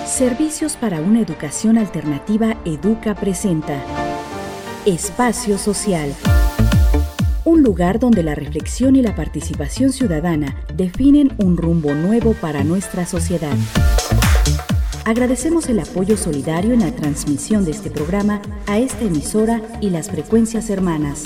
Servicios para una educación alternativa Educa presenta Espacio Social. Un lugar donde la reflexión y la participación ciudadana definen un rumbo nuevo para nuestra sociedad. Agradecemos el apoyo solidario en la transmisión de este programa a esta emisora y las frecuencias hermanas.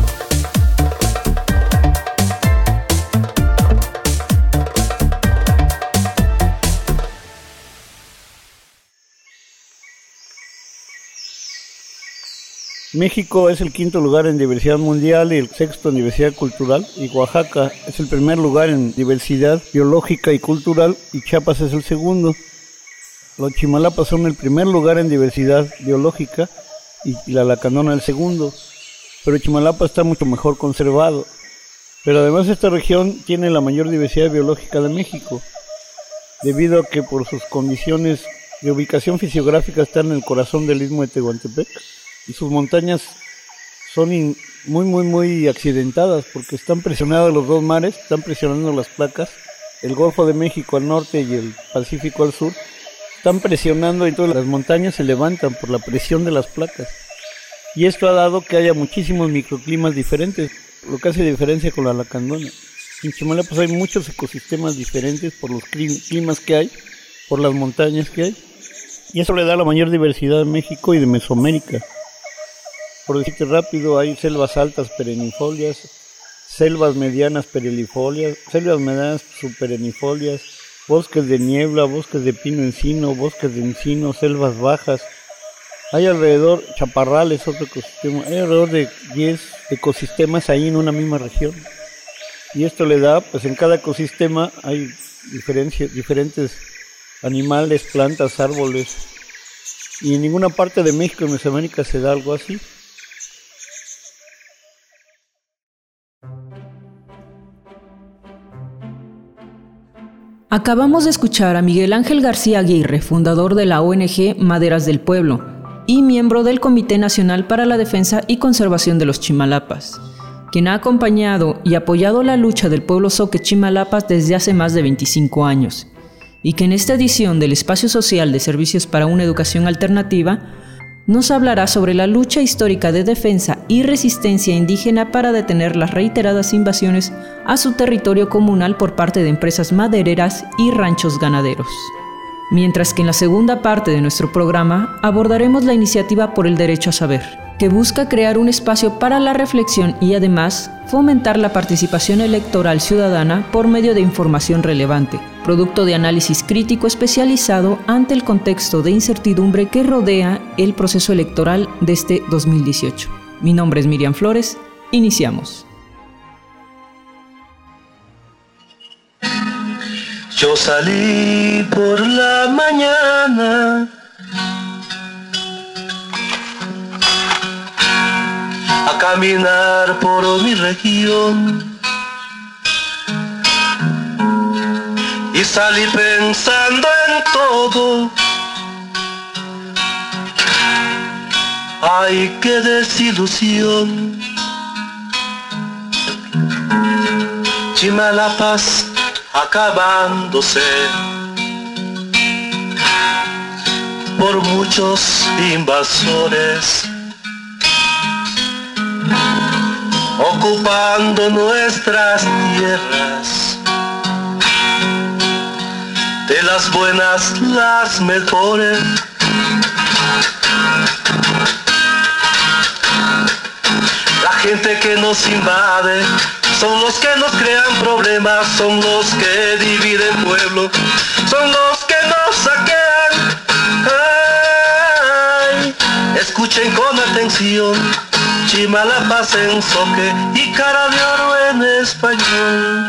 México es el quinto lugar en diversidad mundial y el sexto en diversidad cultural, y Oaxaca es el primer lugar en diversidad biológica y cultural, y Chiapas es el segundo. Los Chimalapas son el primer lugar en diversidad biológica y la Lacandona el segundo, pero Chimalapa está mucho mejor conservado. Pero además esta región tiene la mayor diversidad biológica de México, debido a que por sus condiciones de ubicación fisiográfica están en el corazón del Istmo de Tehuantepec, y sus montañas son muy accidentadas porque están presionados los dos mares, están presionando las placas, el Golfo de México al norte y el Pacífico al sur, están presionando y todas las montañas se levantan por la presión de las placas. Y esto ha dado que haya muchísimos microclimas diferentes, lo que hace diferencia con la Lacandona. En Chimalapas hay muchos ecosistemas diferentes por los climas que hay, por las montañas que hay, y eso le da la mayor diversidad de México y de Mesoamérica. Por decirte rápido, hay selvas altas perennifolias, selvas medianas perennifolias, selvas medianas subperennifolias, bosques de niebla, bosques de pino-encino, bosques de encino, selvas bajas. Hay alrededor, chaparrales, otro ecosistema, hay alrededor de 10 ecosistemas ahí en una misma región. Y esto le da, pues en cada ecosistema hay diferentes animales, plantas, árboles. Y en ninguna parte de México y Mesoamérica se da algo así. Acabamos de escuchar a Miguel Ángel García Aguirre, fundador de la ONG Maderas del Pueblo y miembro del Comité Nacional para la Defensa y Conservación de los Chimalapas, quien ha acompañado y apoyado la lucha del pueblo zoque Chimalapas desde hace más de 25 años, y que en esta edición del Espacio Social de Servicios para una Educación Alternativa nos hablará sobre la lucha histórica de defensa y resistencia indígena para detener las reiteradas invasiones a su territorio comunal por parte de empresas madereras y ranchos ganaderos. Mientras que en la segunda parte de nuestro programa abordaremos la iniciativa por el derecho a saber, que busca crear un espacio para la reflexión y además fomentar la participación electoral ciudadana por medio de información relevante, producto de análisis crítico especializado ante el contexto de incertidumbre que rodea el proceso electoral de este 2018. Mi nombre es Miriam Flores. Iniciamos. Yo salí por la mañana a caminar por mi región y salí pensando en todo. Ay, qué desilusión. Chimalapas acabándose por muchos invasores, ocupando nuestras tierras, de las buenas las mejores. La gente que nos invade son los que nos crean problemas, son los que dividen pueblo, son los que nos saquean. Ay, escuchen con atención, Chimalapas en zoque y cara de oro en español.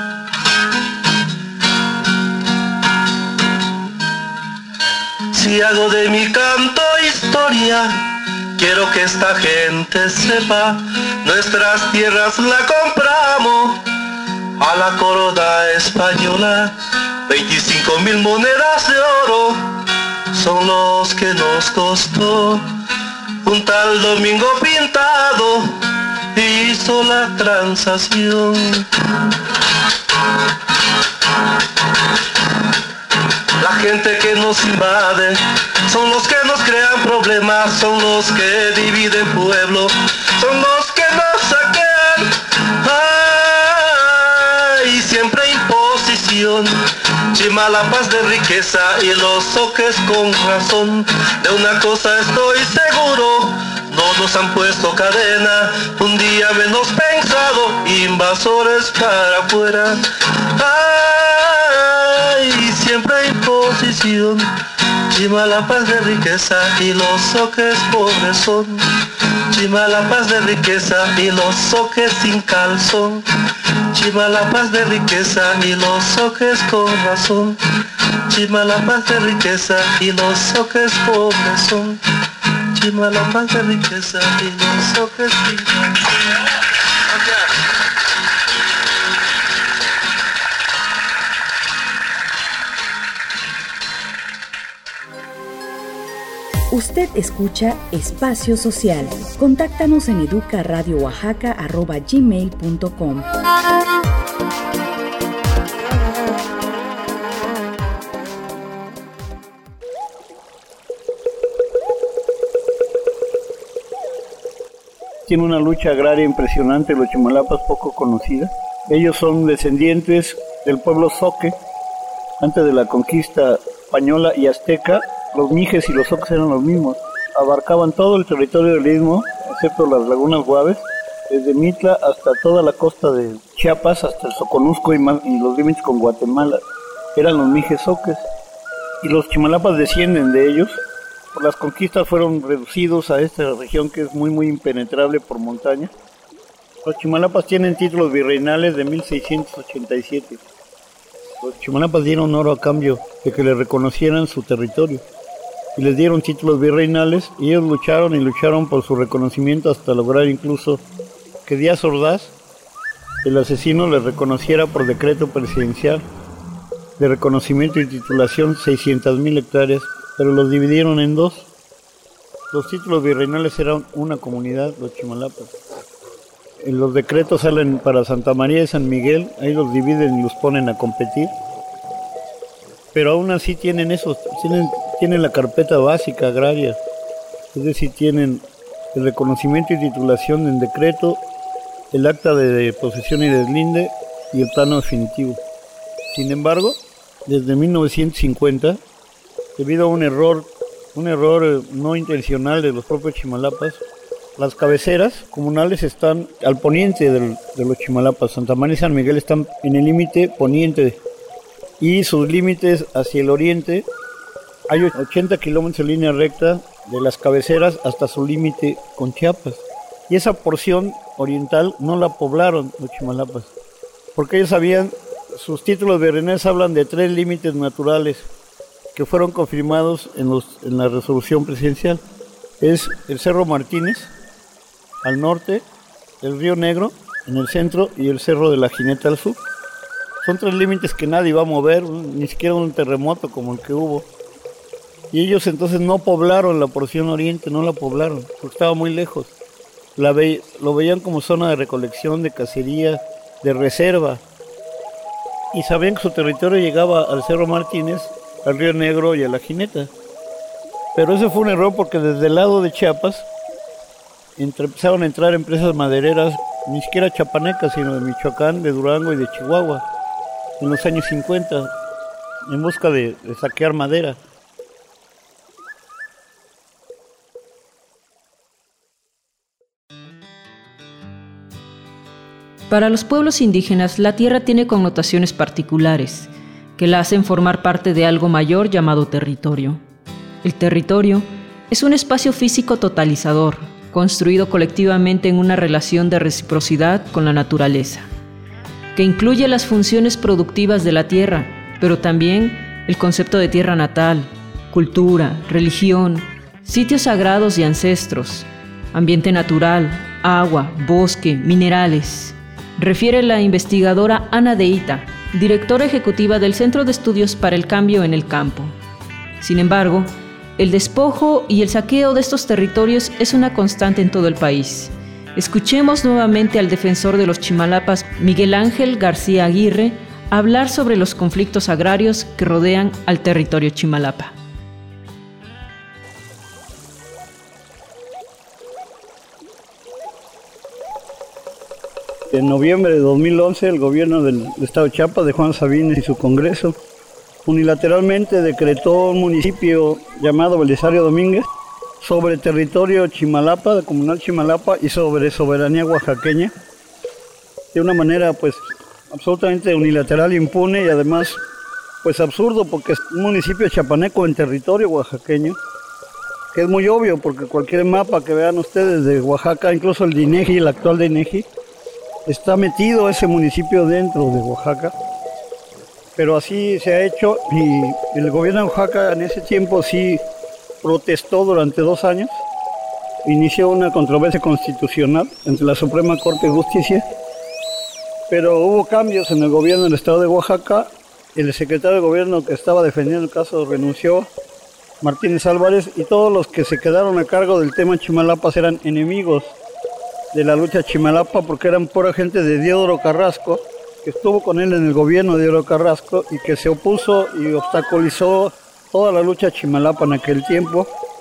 Si hago de mi canto historia, quiero que esta gente sepa, nuestras tierras la compramos a la corona española. 25,000 monedas de oro son los que nos costó. Un tal Domingo Pintado hizo la transacción. La gente que nos invade, son los que nos crean problemas, son los que dividen pueblo, son los que nos saquean. Ay, siempre imposición, chimalapas de riqueza y los soques con razón. De una cosa estoy seguro, no nos han puesto cadena, un día menos pensado, invasores para afuera. Ay, siempre hay posición, chimalapas de riqueza y los soques pobres son. Chimalapas de riqueza y los soques sin calzón. Chimalapas de riqueza y los soques con razón. Chimalapas de riqueza y los soques pobres son. Chimalapas de riqueza y los soques sin calzón. Usted escucha Espacio Social. Contáctanos en educaradiooaxaca@gmail.com. Tiene una lucha agraria impresionante, los chimalapas, poco conocida. Ellos son descendientes del pueblo zoque. Antes de la conquista española y azteca, los mijes y los zoques eran los mismos. Abarcaban todo el territorio del istmo, excepto las lagunas Guaves, desde Mitla hasta toda la costa de Chiapas, hasta el Soconusco y los límites con Guatemala. Eran los mijes zoques. Y los chimalapas descienden de ellos. Por las conquistas fueron reducidos a esta región que es muy muy impenetrable por montaña. Los chimalapas tienen títulos virreinales de 1687. Los chimalapas dieron oro a cambio de que les reconocieran su territorio y les dieron títulos virreinales, y ellos lucharon y lucharon por su reconocimiento hasta lograr incluso que Díaz Ordaz, el asesino, les reconociera por decreto presidencial de reconocimiento y titulación 600,000 hectáreas, pero los dividieron en dos. Los títulos virreinales eran una comunidad, los chimalapas. En los decretos salen para Santa María y San Miguel, ahí los dividen y los ponen a competir. Pero aún así tienen la carpeta básica agraria, es decir, tienen el reconocimiento y titulación en decreto, el acta de posesión y deslinde y el plano definitivo. Sin embargo, desde 1950, debido a un error no intencional de los propios chimalapas, las cabeceras comunales están al poniente de los chimalapas. Santa María y San Miguel están en el límite poniente y sus límites hacia el oriente. Hay 80 kilómetros en línea recta de las cabeceras hasta su límite con Chiapas. Y esa porción oriental no la poblaron los chimalapas, porque ellos sabían, sus títulos virreinales hablan de 3 límites naturales que fueron confirmados en la resolución presidencial. Es el Cerro Martínez al norte, el Río Negro en el centro y el Cerro de la Jineta al sur. Son 3 límites que nadie va a mover, ni siquiera un terremoto como el que hubo. Y ellos entonces no poblaron la porción oriente, no la poblaron, porque estaba muy lejos. Lo veían como zona de recolección, de cacería, de reserva. Y sabían que su territorio llegaba al Cerro Martínez, al Río Negro y a la Jineta. Pero ese fue un error, porque desde el lado de Chiapas empezaron a entrar empresas madereras, ni siquiera chapanecas, sino de Michoacán, de Durango y de Chihuahua, en los años 50, en busca de saquear madera. Para los pueblos indígenas, la tierra tiene connotaciones particulares, que la hacen formar parte de algo mayor llamado territorio. El territorio es un espacio físico totalizador, construido colectivamente en una relación de reciprocidad con la naturaleza, que incluye las funciones productivas de la tierra, pero también el concepto de tierra natal, cultura, religión, sitios sagrados y ancestros, ambiente natural, agua, bosque, minerales. Refiere la investigadora Ana Deita, directora ejecutiva del Centro de Estudios para el Cambio en el Campo. Sin embargo, el despojo y el saqueo de estos territorios es una constante en todo el país. Escuchemos nuevamente al defensor de los chimalapas, Miguel Ángel García Aguirre, hablar sobre los conflictos agrarios que rodean al territorio Chimalapa. En noviembre de 2011, el gobierno del estado de Chiapas, de Juan Sabines y su Congreso, unilateralmente decretó un municipio llamado Belisario Domínguez sobre territorio Chimalapa, de comunal Chimalapa, y sobre soberanía oaxaqueña, de una manera pues absolutamente unilateral, impune y además pues absurdo, porque es un municipio chiapaneco en territorio oaxaqueño, que es muy obvio porque cualquier mapa que vean ustedes de Oaxaca, incluso el de INEGI, el actual de INEGI, está metido ese municipio dentro de Oaxaca, pero así se ha hecho y el gobierno de Oaxaca en ese tiempo sí protestó durante 2 años, inició una controversia constitucional entre la Suprema Corte de Justicia, pero hubo cambios en el gobierno del estado de Oaxaca. El secretario de gobierno que estaba defendiendo el caso renunció, Martínez Álvarez, y todos los que se quedaron a cargo del tema Chimalapas eran enemigos de la lucha Chimalapa, porque eran pura gente de Diodoro Carrasco, que estuvo con él en el gobierno de Diodoro Carrasco y que se opuso y obstaculizó toda la lucha Chimalapa en aquel tiempo.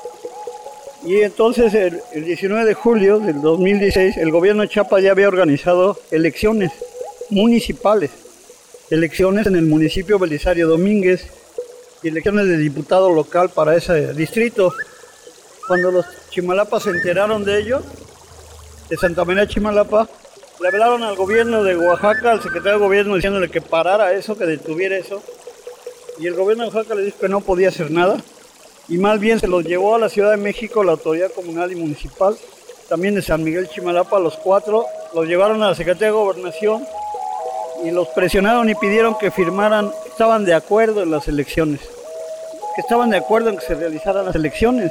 Y entonces el 19 de julio del 2016 el gobierno de Chiapas ya había organizado elecciones municipales, elecciones en el municipio Belisario Domínguez y elecciones de diputado local para ese distrito. Cuando los Chimalapas se enteraron de ello, de Santa María Chimalapa, le hablaron al gobierno de Oaxaca, al secretario de gobierno, diciéndole que parara eso, que detuviera eso. Y el gobierno de Oaxaca le dijo que no podía hacer nada. Y más bien se los llevó a la Ciudad de México, la autoridad comunal y municipal, también de San Miguel Chimalapa, los 4, los llevaron a la Secretaría de Gobernación y los presionaron y pidieron que firmaran, estaban de acuerdo en las elecciones, que estaban de acuerdo en que se realizaran las elecciones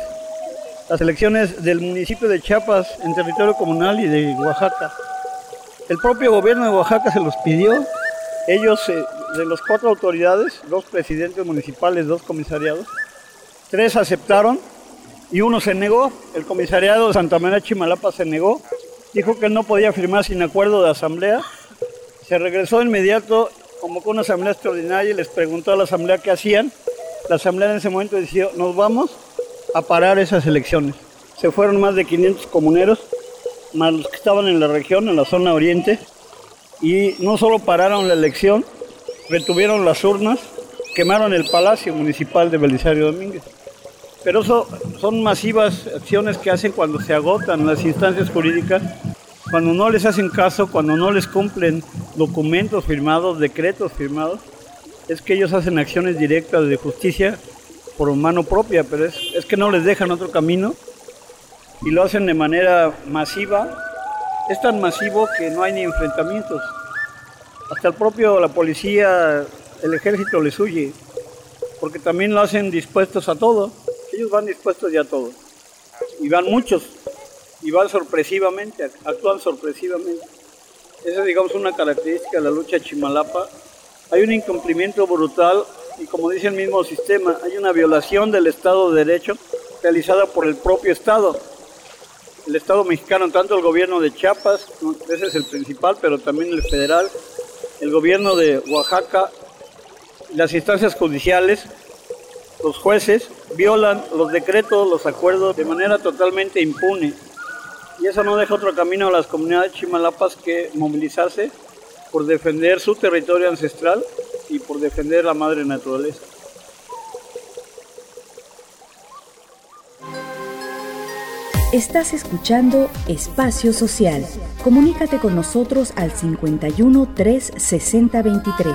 del municipio de Chiapas en territorio comunal y de Oaxaca. El propio gobierno de Oaxaca se los pidió. Ellos, de las 4 autoridades, 2 presidentes municipales, 2 comisariados, 3 aceptaron y 1 se negó. El comisariado de Santa María Chimalapa se negó, dijo que él no podía firmar sin acuerdo de asamblea. Se regresó de inmediato, convocó una asamblea extraordinaria y les preguntó a la asamblea qué hacían. La asamblea en ese momento decidió: nos vamos a parar esas elecciones. Se fueron más de 500 comuneros, más los que estaban en la región, en la zona oriente, y no solo pararon la elección, retuvieron las urnas, quemaron el Palacio Municipal de Belisario Domínguez. Pero eso son masivas acciones que hacen cuando se agotan las instancias jurídicas, cuando no les hacen caso, cuando no les cumplen documentos firmados, decretos firmados. Es que ellos hacen acciones directas de justicia por mano propia, pero es que no les dejan otro camino y lo hacen de manera masiva. Es tan masivo que no hay ni enfrentamientos. Hasta la policía, el ejército les huye, porque también lo hacen dispuestos a todo. Ellos van dispuestos ya a todo. Y van muchos, y van sorpresivamente, actúan sorpresivamente. Esa es, digamos, una característica de la lucha Chimalapa. Hay un incumplimiento brutal y, como dice el mismo sistema, hay una violación del Estado de Derecho realizada por el propio Estado. El Estado mexicano, tanto el gobierno de Chiapas, ese es el principal, pero también el federal, el gobierno de Oaxaca, las instancias judiciales, los jueces, violan los decretos, los acuerdos de manera totalmente impune. Y eso no deja otro camino a las comunidades chimalapas que movilizarse por defender su territorio ancestral y por defender la madre naturaleza. Estás escuchando Espacio Social. Comunícate con nosotros al 51 3 60 23.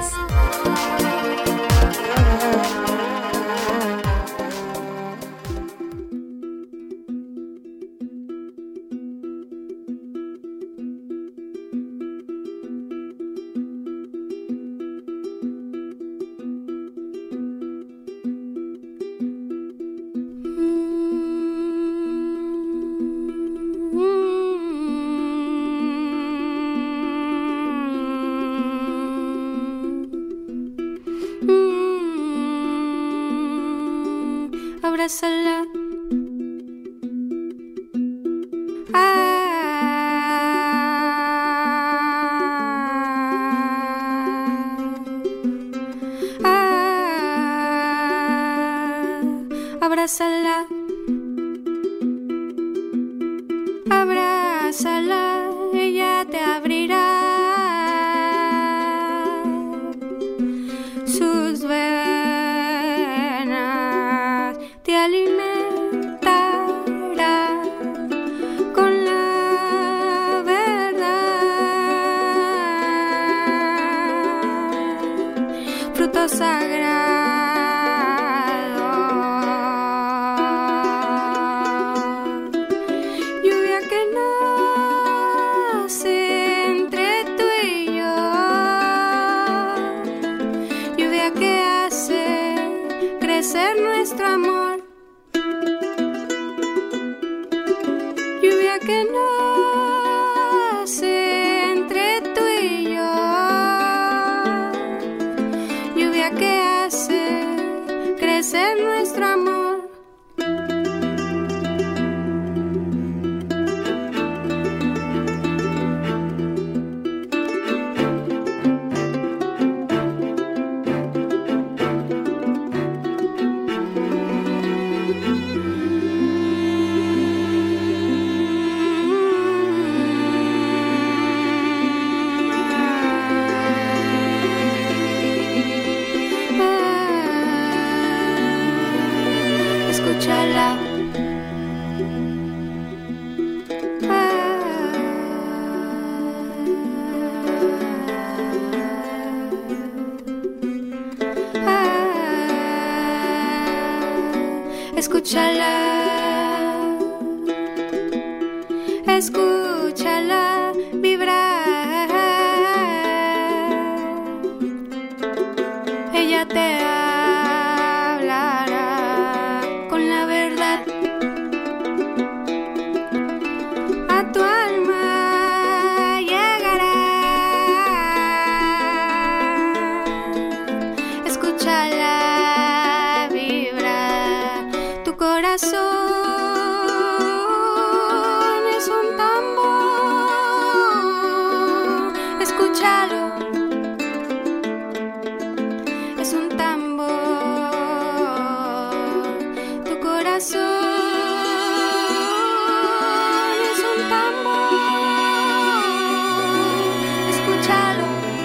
Abrázala. abrázala, abrázala, ella te abrirá sus venas, te alimentará con la verdad, fruto sagrado. Nuestro amor, lluvia que nace entre tú y yo, lluvia que hace crecer nuestro amor. Escúchala. Escúchala. Escúchala vibrar. Ella te hablará con la verdad a tu alma llegará. Escúchala vibrar. Tu corazón es un tambor. Escúchalo. Es un tambor. Tu corazón es un tambor. Escúchalo.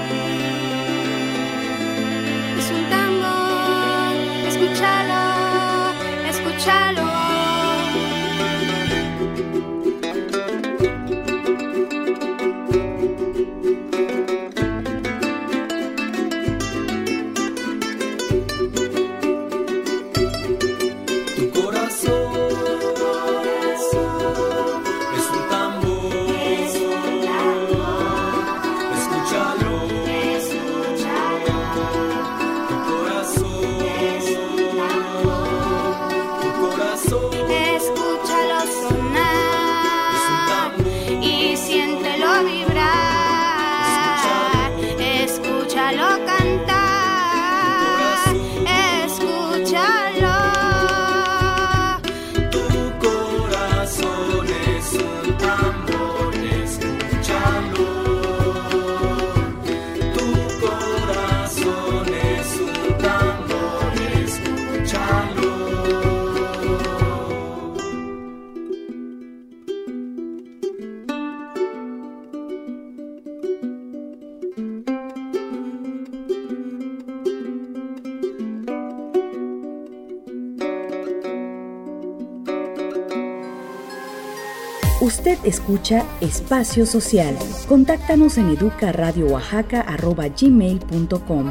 Es un tambor. Escúchalo. Escúchalo. Escúchalo sonar y siéntelo vibrar. Escúchalo cantar. Escúchalo. Tu corazón es un tambor. Escúchalo. Tu corazón es un tambor. Escúchalo. Usted escucha Espacio Social. Contáctanos en educaradiooaxaca@gmail.com.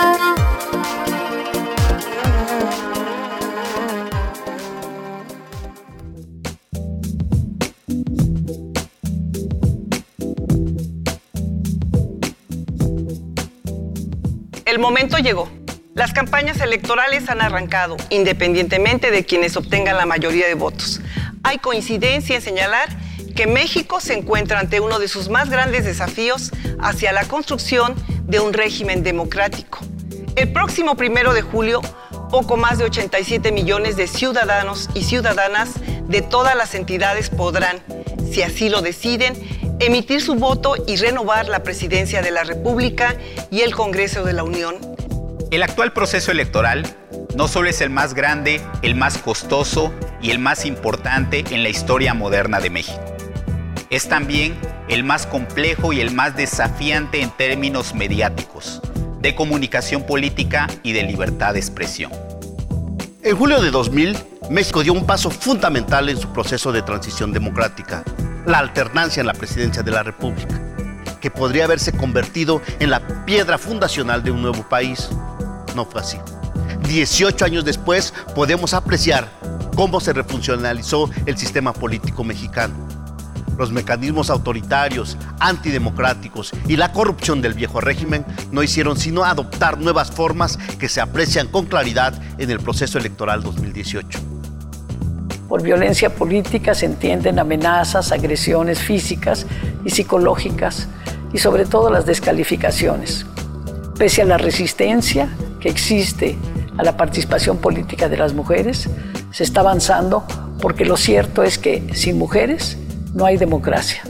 El momento llegó. Las campañas electorales han arrancado, independientemente de quienes obtengan la mayoría de votos. Hay coincidencia en señalar que México se encuentra ante uno de sus más grandes desafíos hacia la construcción de un régimen democrático. El próximo 1 de julio, poco más de 87 millones de ciudadanos y ciudadanas de todas las entidades podrán, si así lo deciden, emitir su voto y renovar la presidencia de la República y el Congreso de la Unión. El actual proceso electoral no solo es el más grande, el más costoso y el más importante en la historia moderna de México. Es también el más complejo y el más desafiante en términos mediáticos, de comunicación política y de libertad de expresión. En julio de 2000, México dio un paso fundamental en su proceso de transición democrática, la alternancia en la presidencia de la República, que podría haberse convertido en la piedra fundacional de un nuevo país. No fue así. 18 años después podemos apreciar cómo se refuncionalizó el sistema político mexicano. Los mecanismos autoritarios, antidemocráticos y la corrupción del viejo régimen no hicieron sino adoptar nuevas formas que se aprecian con claridad en el proceso electoral 2018. Por violencia política se entienden amenazas, agresiones físicas y psicológicas y sobre todo las descalificaciones. Pese a la resistencia que existe a la participación política de las mujeres, se está avanzando porque lo cierto es que sin mujeres no hay democracia.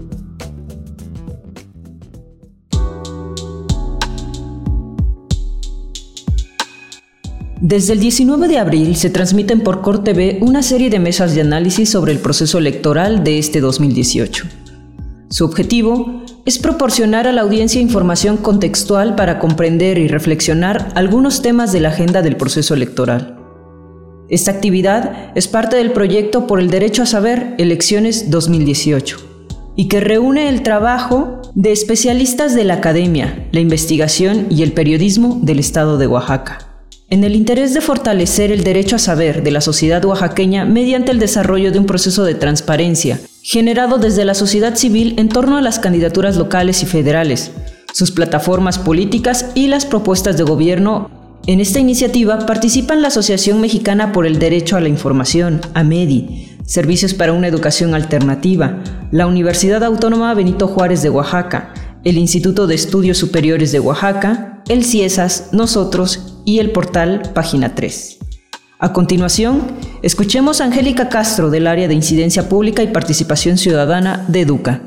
Desde el 19 de abril se transmiten por Cor TV una serie de mesas de análisis sobre el proceso electoral de este 2018. Su objetivo es proporcionar a la audiencia información contextual para comprender y reflexionar algunos temas de la agenda del proceso electoral. Esta actividad es parte del proyecto Por el Derecho a Saber, Elecciones 2018, y que reúne el trabajo de especialistas de la academia, la investigación y el periodismo del estado de Oaxaca, en el interés de fortalecer el derecho a saber de la sociedad oaxaqueña mediante el desarrollo de un proceso de transparencia generado desde la sociedad civil en torno a las candidaturas locales y federales, sus plataformas políticas y las propuestas de gobierno. En esta iniciativa participan la Asociación Mexicana por el Derecho a la Información, AMEDI, Servicios para una Educación Alternativa, la Universidad Autónoma Benito Juárez de Oaxaca, el Instituto de Estudios Superiores de Oaxaca, el CIESAS, nosotros y el portal Página 3. A continuación, escuchemos a Angélica Castro del área de Incidencia Pública y Participación Ciudadana de EDUCA.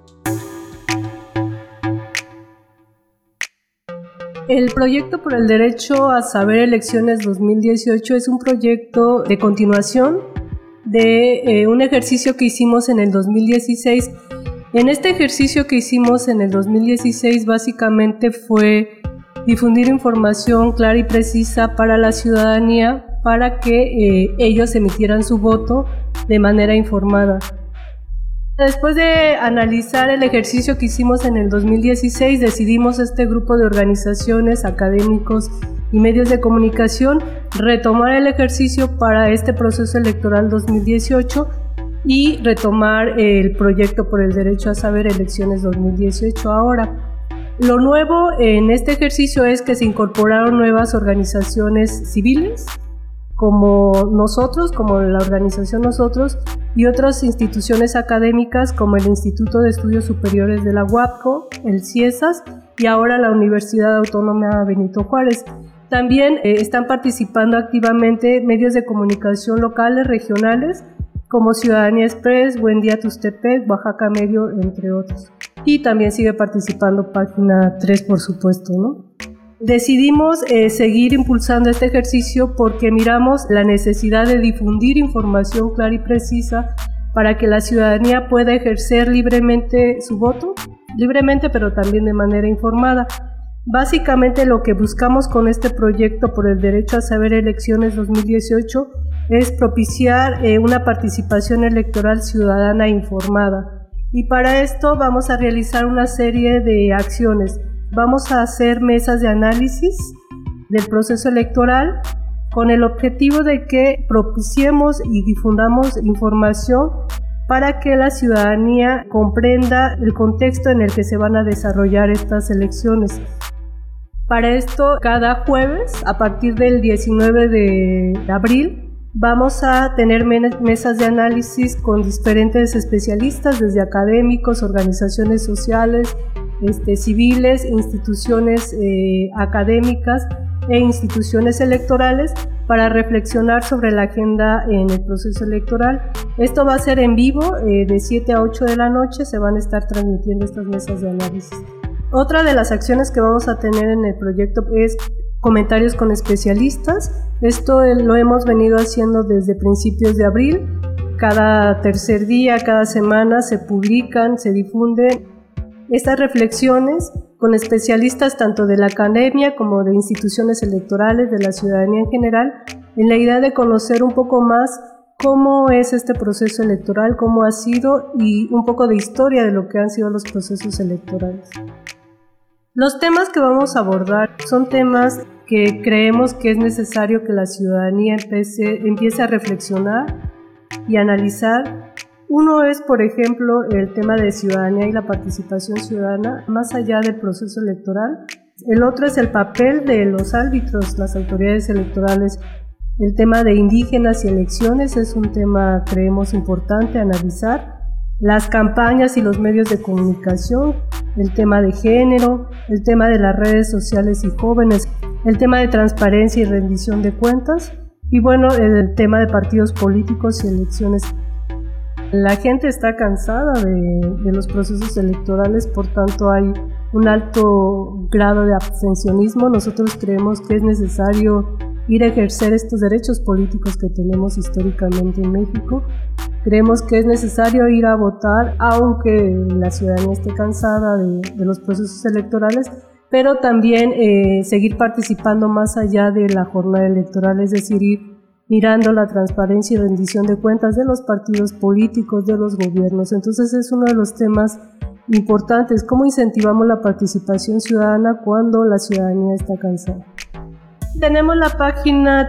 El proyecto por el derecho a saber elecciones 2018 es un proyecto de continuación de un ejercicio que hicimos en el 2016. En este ejercicio que hicimos en el 2016 básicamente fue difundir información clara y precisa para la ciudadanía para que ellos emitieran su voto de manera informada. Después de analizar el ejercicio que hicimos en el 2016, decidimos este grupo de organizaciones, académicos y medios de comunicación retomar el ejercicio para este proceso electoral 2018 y retomar el proyecto por el derecho a saber elecciones 2018 ahora. Lo nuevo en este ejercicio es que se incorporaron nuevas organizaciones civiles, como nosotros, como la organización Nosotros, y otras instituciones académicas como el Instituto de Estudios Superiores de la UAPCO, el CIESAS y ahora la Universidad Autónoma Benito Juárez. También están participando activamente medios de comunicación locales, regionales, como Ciudadanía Express, Buen Día Tustepec, Oaxaca Medio, entre otros. Y también sigue participando Página 3, por supuesto, ¿no? Decidimos seguir impulsando este ejercicio porque miramos la necesidad de difundir información clara y precisa para que la ciudadanía pueda ejercer libremente su voto, libremente pero también de manera informada. Básicamente lo que buscamos con este proyecto por el derecho a saber elecciones 2018 es propiciar una participación electoral ciudadana informada. Y para esto vamos a realizar una serie de acciones. Vamos a hacer mesas de análisis del proceso electoral con el objetivo de que propiciemos y difundamos información para que la ciudadanía comprenda el contexto en el que se van a desarrollar estas elecciones. Para esto, cada jueves, a partir del 19 de abril, vamos a tener mesas de análisis con diferentes especialistas, desde académicos, organizaciones sociales, civiles, instituciones académicas e instituciones electorales para reflexionar sobre la agenda en el proceso electoral. Esto va a ser en vivo, de 7 a 8 de la noche se van a estar transmitiendo estas mesas de análisis. Otra de las acciones que vamos a tener en el proyecto es comentarios con especialistas. Esto lo hemos venido haciendo desde principios de abril. Cada tercer día, cada semana se publican, se difunden estas reflexiones con especialistas tanto de la academia como de instituciones electorales, de la ciudadanía en general, en la idea de conocer un poco más cómo es este proceso electoral, cómo ha sido y un poco de historia de lo que han sido los procesos electorales. Los temas que vamos a abordar son temas que creemos que es necesario que la ciudadanía empiece a reflexionar y analizar. Uno es, por ejemplo, el tema de ciudadanía y la participación ciudadana más allá del proceso electoral. El otro es el papel de los árbitros, las autoridades electorales. El tema de indígenas y elecciones es un tema, creemos, importante analizar. Las campañas y los medios de comunicación, el tema de género, el tema de las redes sociales y jóvenes, el tema de transparencia y rendición de cuentas y bueno, el tema de partidos políticos y elecciones. La gente está cansada de los procesos electorales, por tanto hay un alto grado de abstencionismo. Nosotros creemos que es necesario ir a ejercer estos derechos políticos que tenemos históricamente en México. Creemos que es necesario ir a votar, aunque la ciudadanía esté cansada de los procesos electorales, pero también seguir participando más allá de la jornada electoral, es decir, ir mirando la transparencia y rendición de cuentas de los partidos políticos, de los gobiernos. Entonces es uno de los temas importantes, cómo incentivamos la participación ciudadana cuando la ciudadanía está cansada. Tenemos la página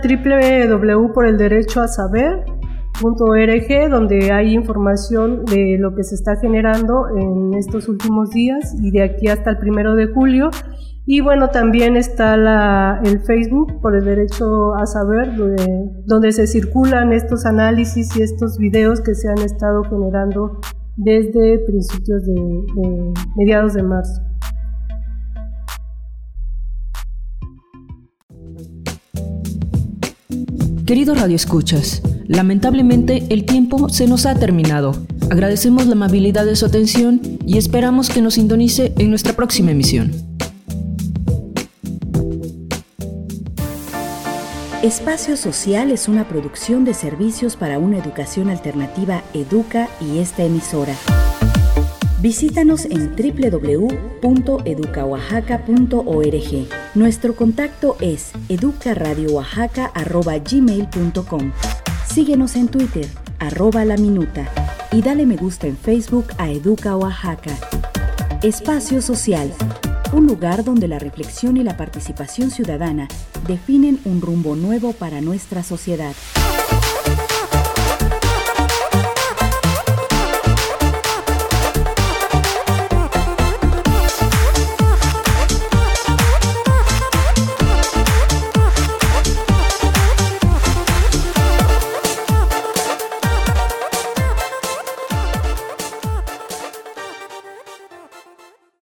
www.porelderechoasaber.org, donde hay información de lo que se está generando en estos últimos días y de aquí hasta el 1 de julio. Y bueno, también está el Facebook por el derecho a saber, donde se circulan estos análisis y estos videos que se han estado generando desde principios de mediados de marzo. Queridos radioescuchas, lamentablemente el tiempo se nos ha terminado. Agradecemos la amabilidad de su atención y esperamos que nos sintonice en nuestra próxima emisión. Espacio Social es una producción de servicios para una educación alternativa Educa y esta emisora. Visítanos en www.educaoaxaca.org. Nuestro contacto es educaradioaxaca@gmail.com. Síguenos en Twitter, @laminuta, y dale me gusta en Facebook a Educa Oaxaca. Espacio Social, un lugar donde la reflexión y la participación ciudadana definen un rumbo nuevo para nuestra sociedad.